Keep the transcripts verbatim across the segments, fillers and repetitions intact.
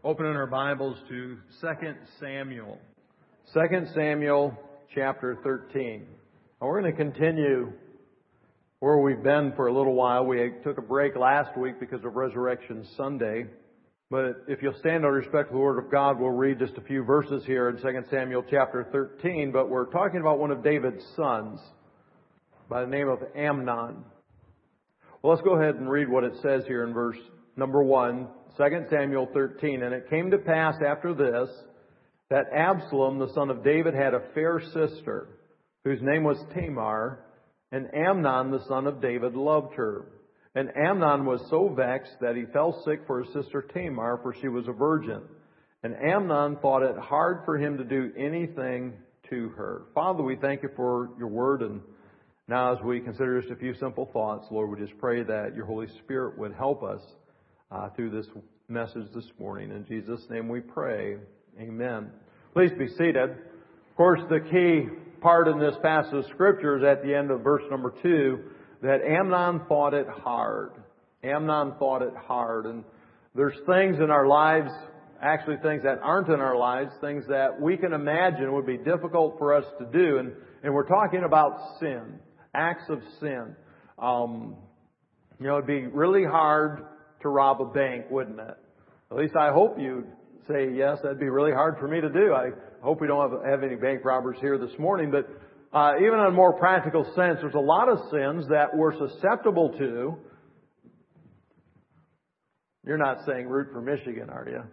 Opening our Bibles to Second Samuel. Second Samuel chapter thirteen. Now we're going to continue where we've been for a little while. We took a break last week because of Resurrection Sunday. But if you'll stand out of respect for the Word of God, we'll read just a few verses here in Second Samuel chapter thirteen. But we're talking about one of David's sons by the name of Amnon. Well, let's go ahead and read what it says here in verse number one. Second Samuel thirteen, and it came to pass after this that Absalom, the son of David, had a fair sister, whose name was Tamar, and Amnon, the son of David, loved her. And Amnon was so vexed that he fell sick for his sister Tamar, for she was a virgin. And Amnon thought it hard for him to do anything to her. Father, we thank you for your word, and now as we consider just a few simple thoughts, Lord, we just pray that your Holy Spirit would help us Uh, through this message this morning. In Jesus' name we pray. Amen. Please be seated. Of course, the key part in this passage of Scripture is at the end of verse number two, that Amnon thought it hard. Amnon thought it hard. And there's things in our lives, actually things that aren't in our lives, things that we can imagine would be difficult for us to do. And, and we're talking about sin, acts of sin. Um, you know, it'd be really hard to rob a bank, wouldn't it? At least I hope you'd say yes. That'd be really hard for me to do. I hope we don't have, have any bank robbers here this morning. But uh, even in a more practical sense, there's a lot of sins that we're susceptible to. You're not saying root for Michigan, are you?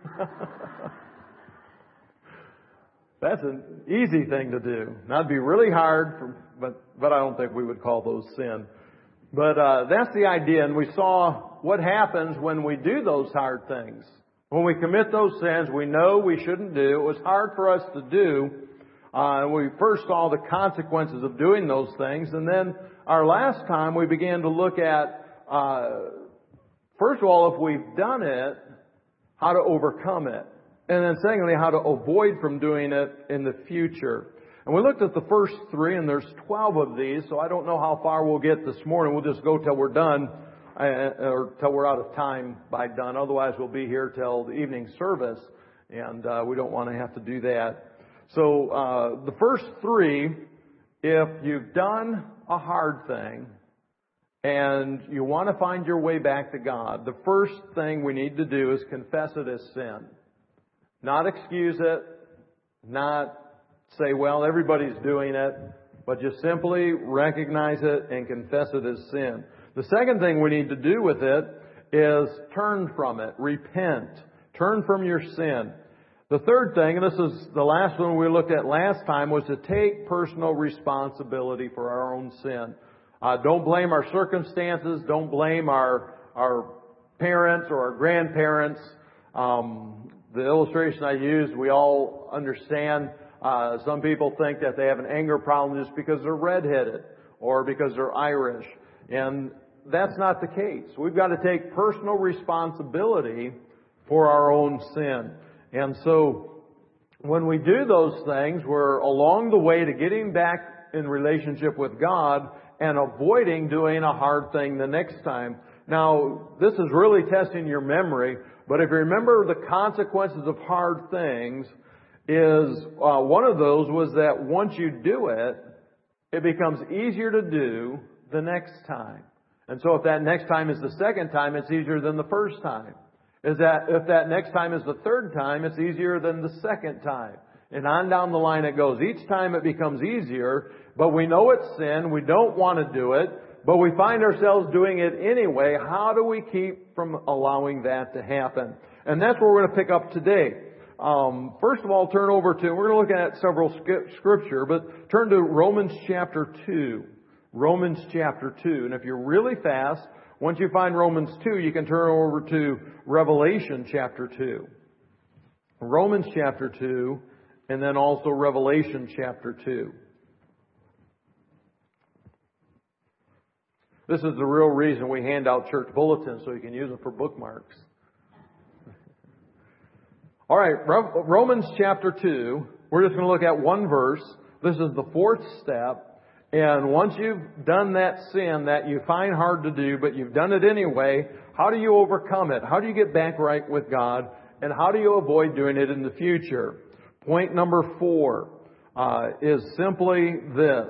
That's an easy thing to do. That'd be really hard, for, but but I don't think we would call those sin. But uh, that's the idea, and we saw what happens when we do those hard things. When we commit those sins we know we shouldn't do. It was hard for us to do. Uh, we first saw the consequences of doing those things, and then our last time we began to look at, uh, first of all, if we've done it, how to overcome it. And then secondly, how to avoid from doing it in the future. And we looked at the first three, and there's twelve of these, so I don't know how far we'll get this morning. We'll just go till we're done, or till we're out of time by done. Otherwise, we'll be here till the evening service, and uh, we don't want to have to do that. So uh, the first three, if you've done a hard thing and you want to find your way back to God, the first thing we need to do is confess it as sin. Not excuse it, not say, well, everybody's doing it, but just simply recognize it and confess it as sin. The second thing we need to do with it is turn from it, repent, turn from your sin. The third thing, and this is the last one we looked at last time, was to take personal responsibility for our own sin. Uh, don't blame our circumstances, don't blame our our parents or our grandparents. Um, the illustration I used, we all understand. Uh, some people think that they have an anger problem just because they're redheaded or because they're Irish. And that's not the case. We've got to take personal responsibility for our own sin. And so when we do those things, we're along the way to getting back in relationship with God and avoiding doing a hard thing the next time. Now, this is really testing your memory, but if you remember the consequences of hard things, is uh, one of those was that once you do it, it becomes easier to do the next time. And so if that next time is the second time, it's easier than the first time. Is that if that next time is the third time, it's easier than the second time. And on down the line it goes. Each time it becomes easier, but we know it's sin. We don't want to do it, but we find ourselves doing it anyway. How do we keep from allowing that to happen? And that's where we're going to pick up today. Um, first of all, turn over to, we're going to look at several scripture, but turn to Romans chapter two. Romans chapter two. And if you're really fast, once you find Romans two, you can turn over to Revelation chapter two. Romans chapter two, and then also Revelation chapter two. This is the real reason we hand out church bulletins, so you can use them for bookmarks. All right, Romans chapter two, we're just going to look at one verse. This is the fourth step. And once you've done that sin that you find hard to do, but you've done it anyway, how do you overcome it? How do you get back right with God and how do you avoid doing it in the future? Point number four uh, is simply this.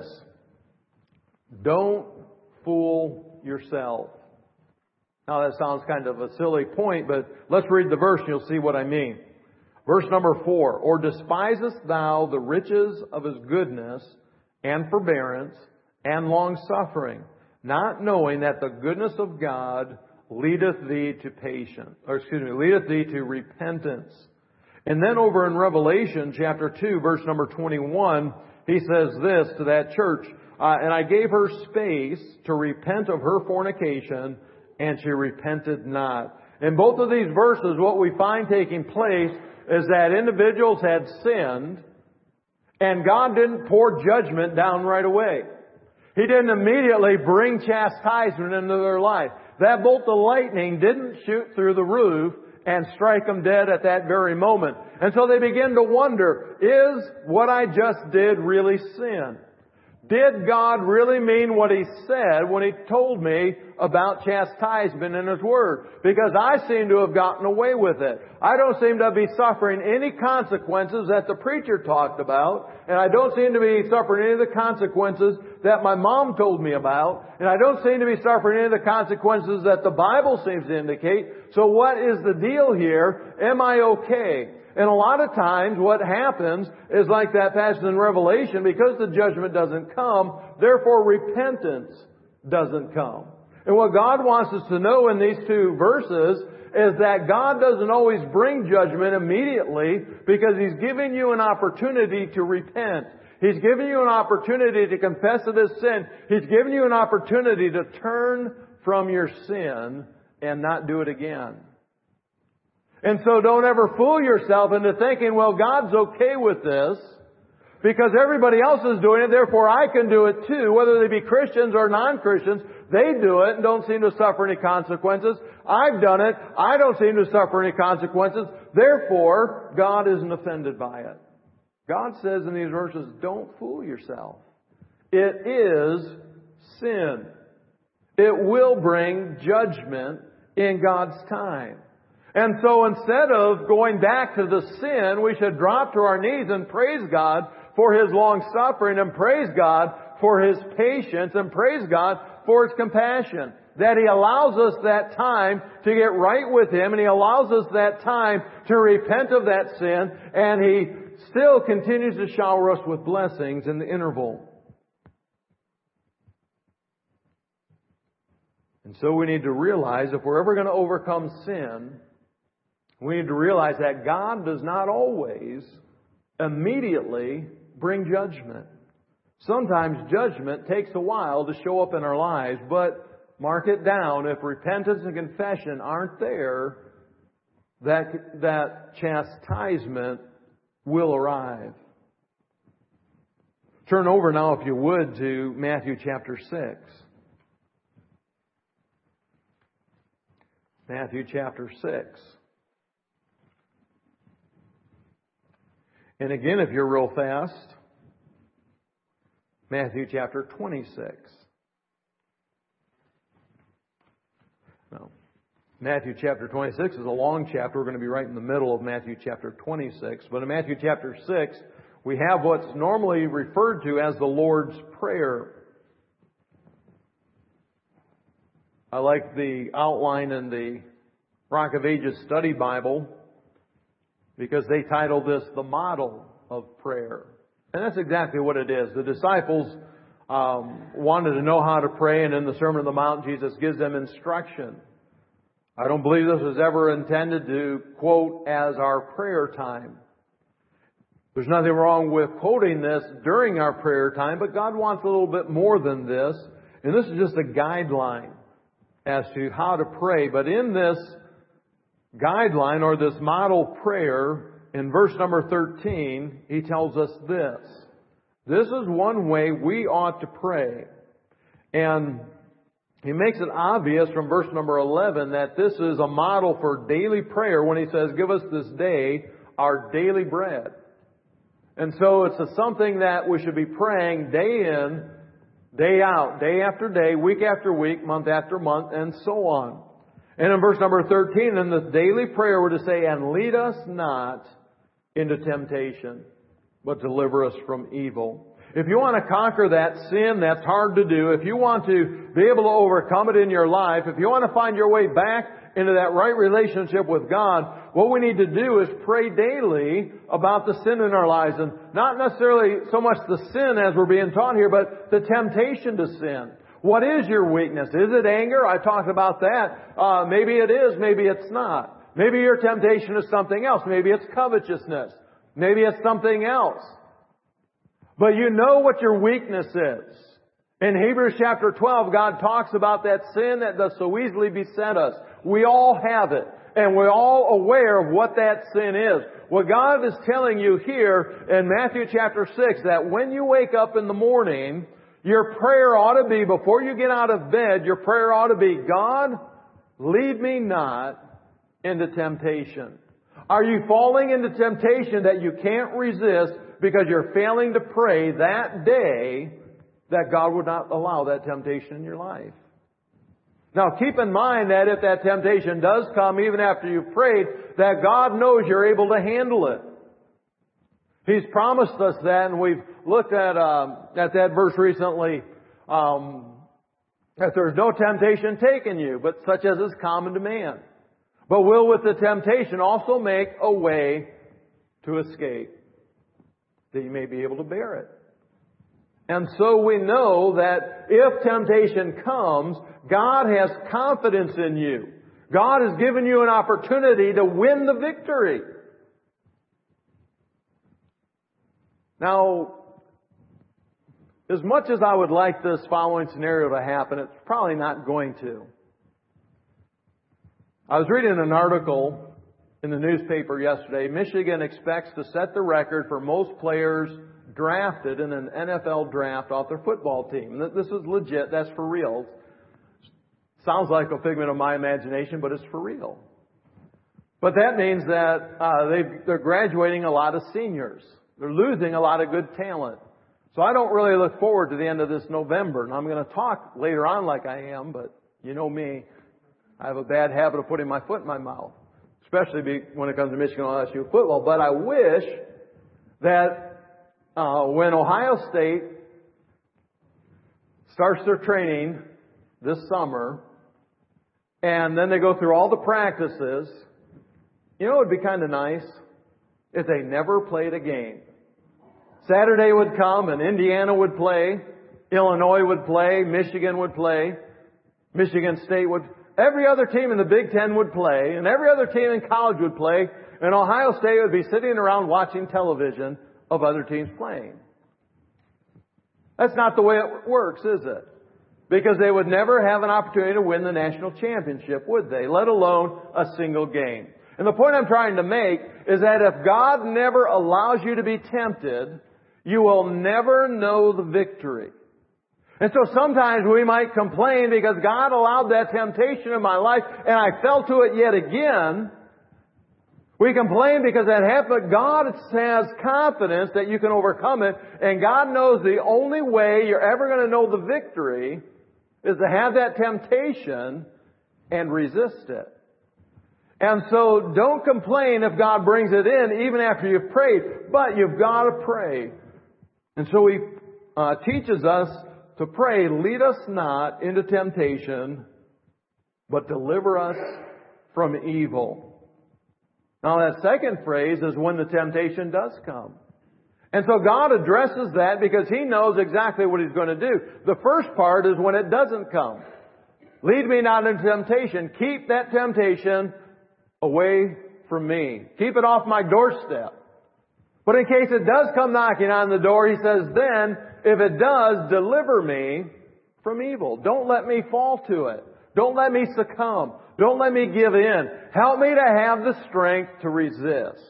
Don't fool yourself. Now that sounds kind of a silly point, but let's read the verse and you'll see what I mean. Verse number four, or despisest thou the riches of His goodness and forbearance and long-suffering, not knowing that the goodness of God leadeth thee to patience, or excuse me, leadeth thee to repentance. And then over in Revelation chapter two, verse number twenty-one, he says this to that church, uh, and I gave her space to repent of her fornication, and she repented not. In both of these verses, what we find taking place is that individuals had sinned, and God didn't pour judgment down right away. He didn't immediately bring chastisement into their life. That bolt of lightning didn't shoot through the roof and strike them dead at that very moment. And so they begin to wonder, is what I just did really sin? Did God really mean what He said when He told me about chastisement in His Word? Because I seem to have gotten away with it. I don't seem to be suffering any consequences that the preacher talked about. And I don't seem to be suffering any of the consequences that my mom told me about. And I don't seem to be suffering any of the consequences that the Bible seems to indicate. So what is the deal here? Am I okay? And a lot of times what happens is like that passage in Revelation, because the judgment doesn't come, therefore repentance doesn't come. And what God wants us to know in these two verses is that God doesn't always bring judgment immediately because He's giving you an opportunity to repent. He's giving you an opportunity to confess it as sin. He's giving you an opportunity to turn from your sin and not do it again. And so don't ever fool yourself into thinking, well, God's okay with this because everybody else is doing it, therefore I can do it too. Whether they be Christians or non-Christians, they do it and don't seem to suffer any consequences. I've done it. I don't seem to suffer any consequences. Therefore, God isn't offended by it. God says in these verses, don't fool yourself. It is sin. It will bring judgment in God's time. And so instead of going back to the sin, we should drop to our knees and praise God for His long suffering and praise God for His patience and praise God for His compassion. That He allows us that time to get right with Him and He allows us that time to repent of that sin and He still continues to shower us with blessings in the interval. And so we need to realize if we're ever going to overcome sin, we need to realize that God does not always immediately bring judgment. Sometimes judgment takes a while to show up in our lives, but mark it down, if repentance and confession aren't there, that, that chastisement will arrive. Turn over now, if you would, to Matthew chapter six. Matthew chapter six. And again, if you're real fast, Matthew chapter twenty-six. No. Matthew chapter twenty-six is a long chapter. We're going to be right in the middle of Matthew chapter twenty-six. But in Matthew chapter six, we have what's normally referred to as the Lord's Prayer. I like the outline in the Rock of Ages Study Bible, because they titled this The Model of Prayer. And that's exactly what it is. The disciples um, wanted to know how to pray, and in the Sermon on the Mount, Jesus gives them instruction. I don't believe this was ever intended to quote as our prayer time. There's nothing wrong with quoting this during our prayer time, but God wants a little bit more than this. And this is just a guideline as to how to pray. But in this guideline or this model prayer, in verse number thirteen, he tells us this. This is one way we ought to pray. And he makes it obvious from verse number eleven that this is a model for daily prayer when he says, give us this day our daily bread. And so it's a, something that we should be praying day in, day out, day after day, week after week, month after month, and so on. And in verse number thirteen, in the daily prayer, we're to say, and lead us not into temptation, but deliver us from evil. If you want to conquer that sin that's hard to do, if you want to be able to overcome it in your life, if you want to find your way back into that right relationship with God, what we need to do is pray daily about the sin in our lives. And not necessarily so much the sin as we're being taught here, but the temptation to sin. What is your weakness? Is it anger? I talked about that. Uh, maybe it is, maybe it's not. Maybe your temptation is something else. Maybe it's covetousness. Maybe it's something else. But you know what your weakness is. In Hebrews chapter twelve, God talks about that sin that does so easily beset us. We all have it. And we're all aware of what that sin is. What God is telling you here in Matthew chapter six, that when you wake up in the morning, your prayer ought to be, before you get out of bed, your prayer ought to be, God, lead me not into temptation. Are you falling into temptation that you can't resist because you're failing to pray that day that God would not allow that temptation in your life? Now keep in mind that if that temptation does come, even after you've prayed, that God knows you're able to handle it. He's promised us that, and we've looked at uh, at that verse recently, um, that there's no temptation taken you, but such as is common to man. But will with the temptation also make a way to escape, that you may be able to bear it. And so we know that if temptation comes, God has confidence in you. God has given you an opportunity to win the victory. Now, as much as I would like this following scenario to happen, it's probably not going to. I was reading an article in the newspaper yesterday. Michigan expects to set the record for most players drafted in an N F L draft off their football team. This is legit. That's for real. Sounds like a figment of my imagination, but it's for real. But that means that uh, they they're graduating a lot of seniors. They're losing a lot of good talent. So I don't really look forward to the end of this November. And I'm going to talk later on like I am, but you know me. I have a bad habit of putting my foot in my mouth, especially when it comes to Michigan L S U football. But I wish that uh, when Ohio State starts their training this summer, and then they go through all the practices, you know, it would be kind of nice if they never played a game. Saturday would come and Indiana would play, Illinois would play, Michigan would play, Michigan State would, every other team in the Big Ten would play, and every other team in college would play, and Ohio State would be sitting around watching television of other teams playing. That's not the way it works, is it? Because they would never have an opportunity to win the national championship, would they? Let alone a single game. And the point I'm trying to make is that if God never allows you to be tempted, you will never know the victory. And so sometimes we might complain because God allowed that temptation in my life and I fell to it yet again. We complain because that happened, but God has confidence that you can overcome it, and God knows the only way you're ever going to know the victory is to have that temptation and resist it. And so don't complain if God brings it in even after you've prayed, but you've got to pray. And so He uh, teaches us to pray, lead us not into temptation, but deliver us from evil. Now that second phrase is when the temptation does come. And so God addresses that because He knows exactly what He's going to do. The first part is when it doesn't come. Lead me not into temptation. Keep that temptation away from me. Keep it off my doorstep. But in case it does come knocking on the door, He says, then, if it does, deliver me from evil. Don't let me fall to it. Don't let me succumb. Don't let me give in. Help me to have the strength to resist.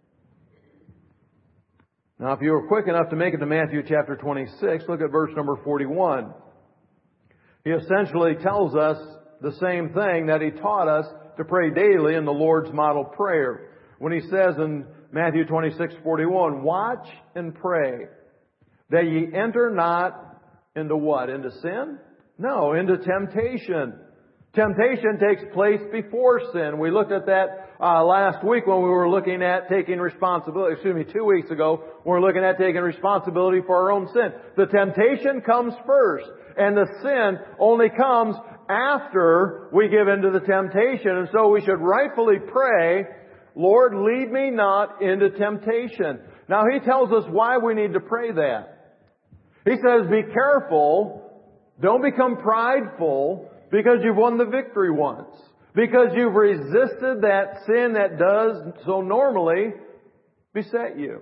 Now, if you were quick enough to make it to Matthew chapter twenty-six, look at verse number forty-one. He essentially tells us the same thing that He taught us to pray daily in the Lord's model prayer. When He says in Matthew twenty-six forty-one, watch and pray that ye enter not into what? Into sin? No, into temptation. Temptation takes place before sin. We looked at that uh, last week when we were looking at taking responsibility. Excuse me, two weeks ago, we were looking at taking responsibility for our own sin. The temptation comes first, and the sin only comes after we give into the temptation. And so we should rightfully pray, Lord, lead me not into temptation. Now He tells us why we need to pray that. He says, be careful, don't become prideful, because you've won the victory once. Because you've resisted that sin that does so normally beset you.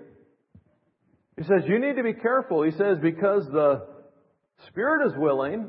He says, you need to be careful. He says, because the spirit is willing,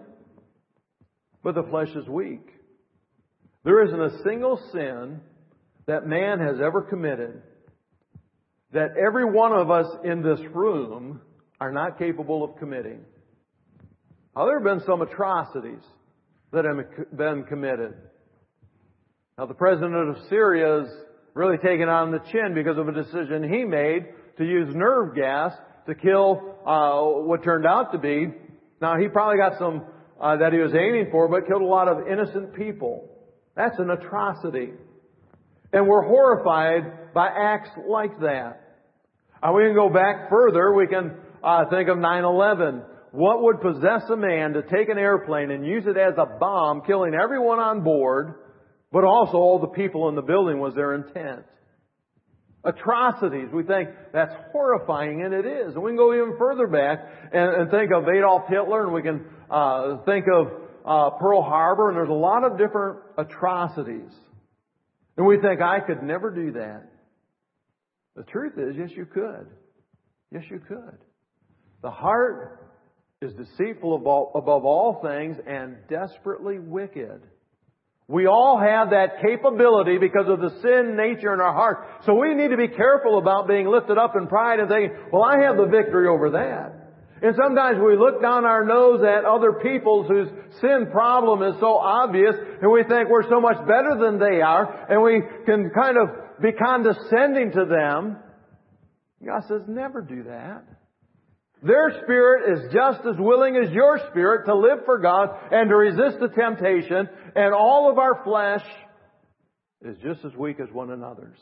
but the flesh is weak. There isn't a single sin that man has ever committed that every one of us in this room are not capable of committing. Now, there have been some atrocities that have been committed. Now, the president of Syria is really taken on the chin because of a decision he made to use nerve gas to kill uh, what turned out to be. Now, he probably got some uh, that he was aiming for, but killed a lot of innocent people. That's an atrocity. And we're horrified by acts like that. Uh, we can go back further. We can uh, think of nine eleven. What would possess a man to take an airplane and use it as a bomb, killing everyone on board, but also all the people in the building was their intent? Atrocities. We think that's horrifying, and it is. And we can go even further back and, and think of Adolf Hitler, and we can uh, think of uh, Pearl Harbor, and there's a lot of different atrocities. And we think, I could never do that. The truth is, yes, you could. Yes, you could. The heart is deceitful above all things and desperately wicked. We all have that capability because of the sin nature in our heart. So we need to be careful about being lifted up in pride and thinking, well, I have the victory over that. And sometimes we look down our nose at other people's whose sin problem is so obvious, and we think we're so much better than they are, and we can kind of be condescending to them. God says, never do that. Their spirit is just as willing as your spirit to live for God and to resist the temptation, and all of our flesh is just as weak as one another's.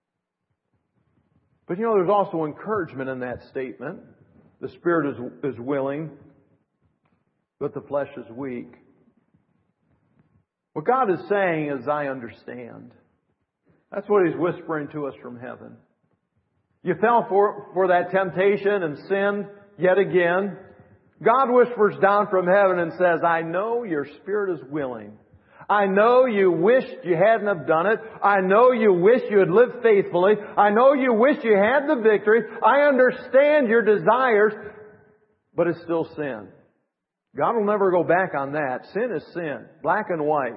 But you know, there's also encouragement in that statement. The spirit is, is willing, but the flesh is weak. What God is saying is, I understand. That's what He's whispering to us from heaven. You fell for, for that temptation and sinned yet again. God whispers down from heaven and says, I know your spirit is willing. I know you wished you hadn't have done it. I know you wish you had lived faithfully. I know you wish you had the victory. I understand your desires, but it's still sin. God will never go back on that. Sin is sin, black and white.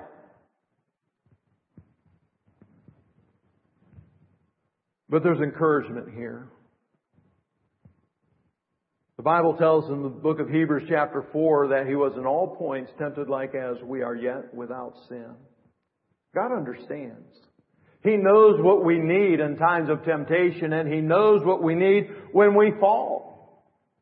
But there's encouragement here. The Bible tells in the book of Hebrews chapter four that He was in all points tempted like as we are, yet without sin. God understands. He knows what we need in times of temptation, and He knows what we need when we fall.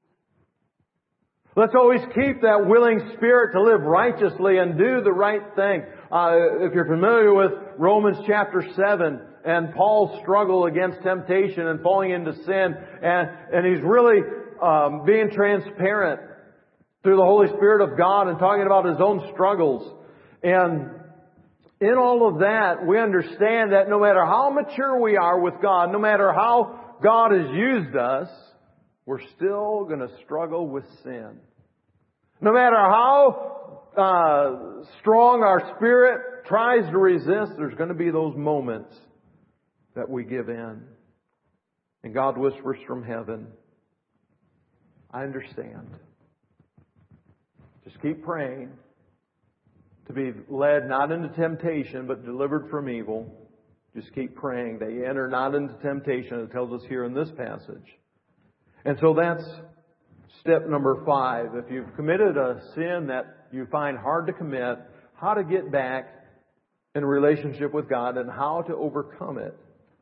Let's always keep that willing spirit to live righteously and do the right thing. Uh, if you're familiar with Romans chapter seven, and Paul's struggle against temptation and falling into sin, and, and he's really um, being transparent through the Holy Spirit of God and talking about his own struggles. And in all of that, we understand that no matter how mature we are with God, no matter how God has used us, we're still going to struggle with sin. No matter how uh, strong our spirit tries to resist, there's going to be those moments that we give in. And God whispers from heaven, I understand. Just keep praying to be led not into temptation, but delivered from evil. Just keep praying that you enter not into temptation. It tells us here in this passage. And so that's step number five. If you've committed a sin that you find hard to commit, how to get back in a relationship with God and how to overcome it.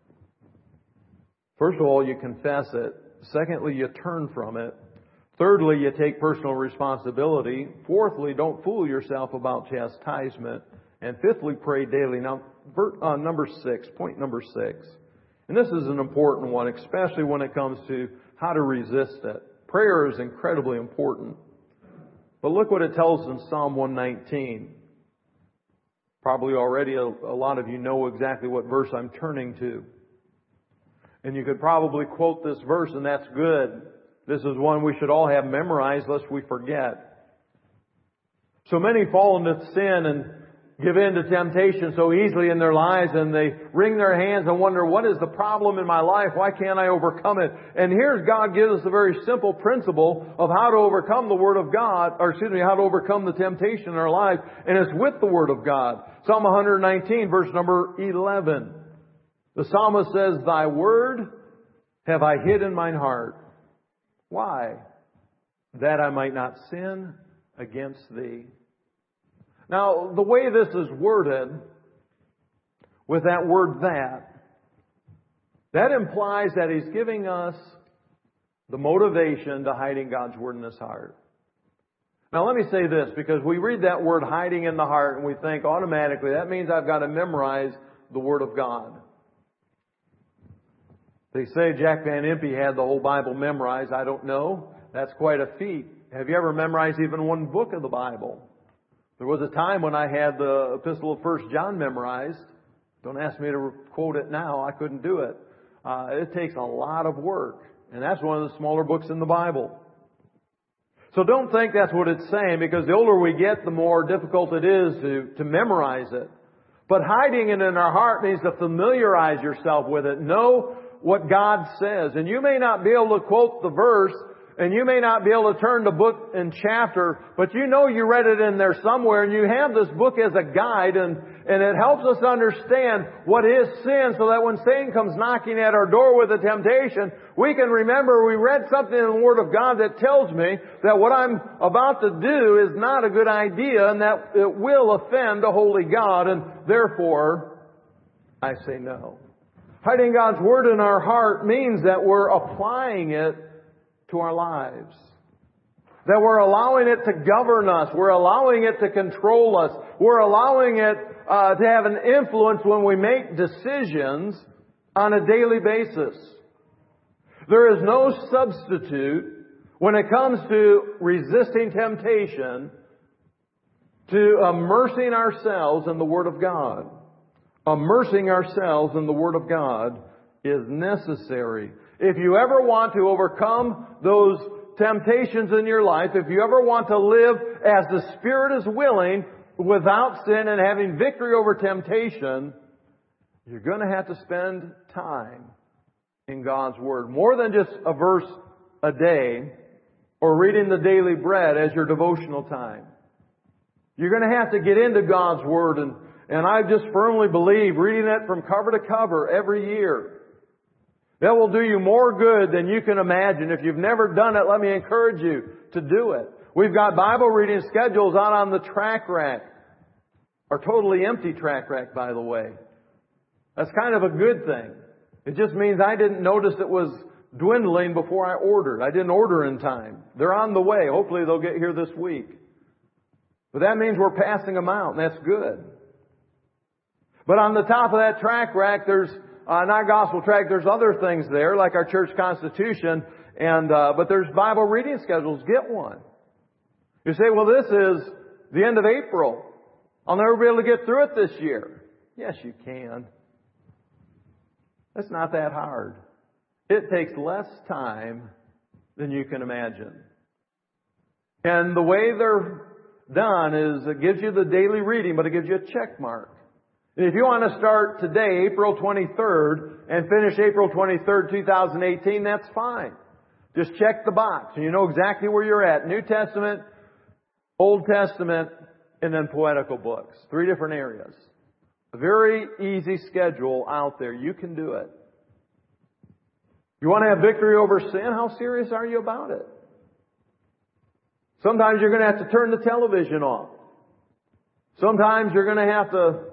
First of all, you confess it. Secondly, you turn from it. Thirdly, you take personal responsibility. Fourthly, don't fool yourself about chastisement. And fifthly, pray daily. Now, uh, number six, point number six. And this is an important one, especially when it comes to how to resist it. Prayer is incredibly important. But look what it tells in Psalm one nineteen. Probably already a, a lot of you know exactly what verse I'm turning to. And you could probably quote this verse, and that's good. This is one we should all have memorized lest we forget. So many fall into sin and give in to temptation so easily in their lives, and they wring their hands and wonder, what is the problem in my life? Why can't I overcome it? And here's God gives us a very simple principle of how to overcome the Word of God, or excuse me, how to overcome the temptation in our life, and it's with the Word of God. Psalm one nineteen, verse number eleven. The psalmist says, Thy Word have I hid in mine heart. Why? That I might not sin against Thee. Now, the way this is worded, with that word that, that implies that He's giving us the motivation to hiding God's Word in His heart. Now, let me say this, because we read that word hiding in the heart and we think automatically that means I've got to memorize the Word of God. They say Jack Van Impe had the whole Bible memorized. I don't know. That's quite a feat. Have you ever memorized even one book of the Bible? There was a time when I had the Epistle of First John memorized. Don't ask me to quote it now. I couldn't do it. Uh, it takes a lot of work. And that's one of the smaller books in the Bible. So don't think that's what it's saying, because the older we get, the more difficult it is to, to memorize it. But hiding it in our heart means to familiarize yourself with it. Know what God says. And you may not be able to quote the verse, and you may not be able to turn to book and chapter, but you know you read it in there somewhere, and you have this book as a guide, and, and it helps us understand what is sin, so that when Satan comes knocking at our door with a temptation, we can remember we read something in the Word of God that tells me that what I'm about to do is not a good idea, and that it will offend the holy God, and therefore, I say no. Hiding God's Word in our heart means that we're applying it to our lives. That we're allowing it to govern us. We're allowing it to control us. We're allowing it uh, to have an influence when we make decisions on a daily basis. There is no substitute when it comes to resisting temptation to immersing ourselves in the Word of God. Immersing ourselves in the Word of God is necessary. If you ever want to overcome those temptations in your life, if you ever want to live as the Spirit is willing, without sin and having victory over temptation, you're going to have to spend time in God's Word. More than just a verse a day or reading the daily bread as your devotional time. You're going to have to get into God's Word, and, and I just firmly believe reading it from cover to cover every year, that will do you more good than you can imagine. If you've never done it, let me encourage you to do it. We've got Bible reading schedules out on the track rack. Our totally empty track rack, by the way. That's kind of a good thing. It just means I didn't notice it was dwindling before I ordered. I didn't order in time. They're on the way. Hopefully they'll get here this week. But that means we're passing them out, and that's good. But on the top of that track rack, there's Uh, not gospel tract, there's other things there, like our church constitution, and uh, but there's Bible reading schedules. Get one. You say, well, this is the end of April. I'll never be able to get through it this year. Yes, you can. It's not that hard. It takes less time than you can imagine. And the way they're done is it gives you the daily reading, but it gives you a check mark. And if you want to start today, April twenty-third, and finish April twenty-third, two thousand eighteen, that's fine. Just check the box, and you know exactly where you're at. New Testament, Old Testament, and then poetical books. Three different areas. A very easy schedule out there. You can do it. You want to have victory over sin? How serious are you about it? Sometimes you're going to have to turn the television off. Sometimes you're going to have to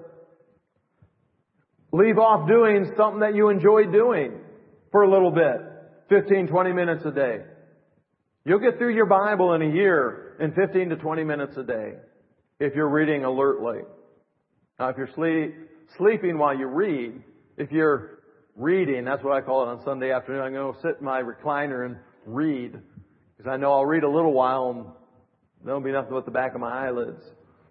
leave off doing something that you enjoy doing for a little bit. fifteen, twenty minutes a day. You'll get through your Bible in a year in fifteen to twenty minutes a day if you're reading alertly. Now, if you're sleep, sleeping while you read, if you're reading, that's what I call it on Sunday afternoon, I'm going to sit in my recliner and read. Because I know I'll read a little while and there'll be nothing but the back of my eyelids.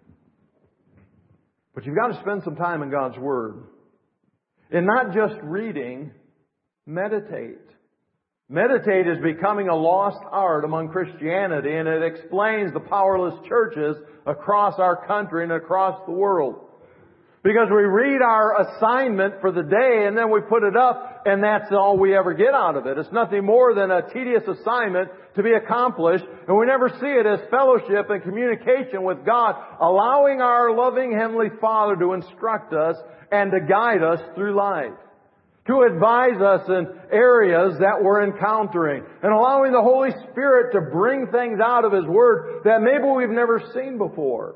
But you've got to spend some time in God's Word. And not just reading, meditate. Meditate is becoming a lost art among Christianity, and it explains the powerless churches across our country and across the world. Because we read our assignment for the day and then we put it up and that's all we ever get out of it. It's nothing more than a tedious assignment to be accomplished, and we never see it as fellowship and communication with God, allowing our loving Heavenly Father to instruct us and to guide us through life, to advise us in areas that we're encountering, and allowing the Holy Spirit to bring things out of His Word that maybe we've never seen before.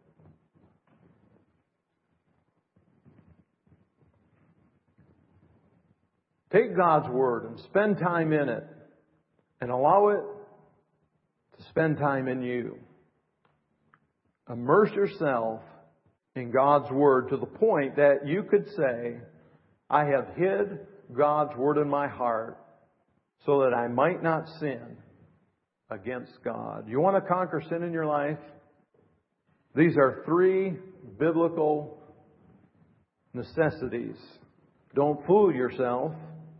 Take God's Word and spend time in it, and allow it to spend time in you. Immerse yourself in God's Word to the point that you could say, I have hid God's Word in my heart so that I might not sin against God. You want to conquer sin in your life? These are three biblical necessities. Don't fool yourself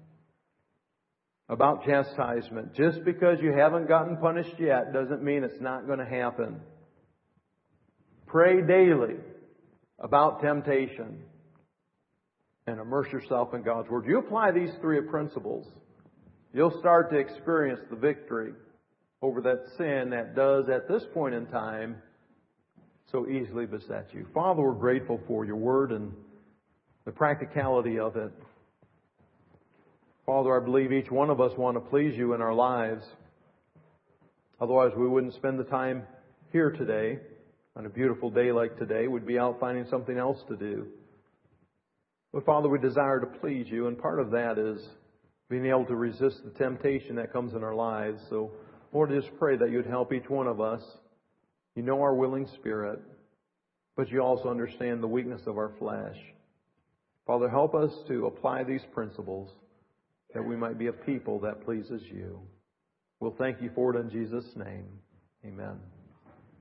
about chastisement. Just because you haven't gotten punished yet doesn't mean it's not going to happen. Pray daily about temptation and immerse yourself in God's Word. You apply these three principles, you'll start to experience the victory over that sin that does, at this point in time, so easily beset you. Father, we're grateful for your Word and the practicality of it. Father, I believe each one of us want to please you in our lives. Otherwise, we wouldn't spend the time here today. On a beautiful day like today, we'd be out finding something else to do. But Father, we desire to please you, and part of that is being able to resist the temptation that comes in our lives. So, Lord, I just pray that you'd help each one of us. You know our willing spirit, but you also understand the weakness of our flesh. Father, help us to apply these principles that we might be a people that pleases you. We'll thank you for it in Jesus' name. Amen.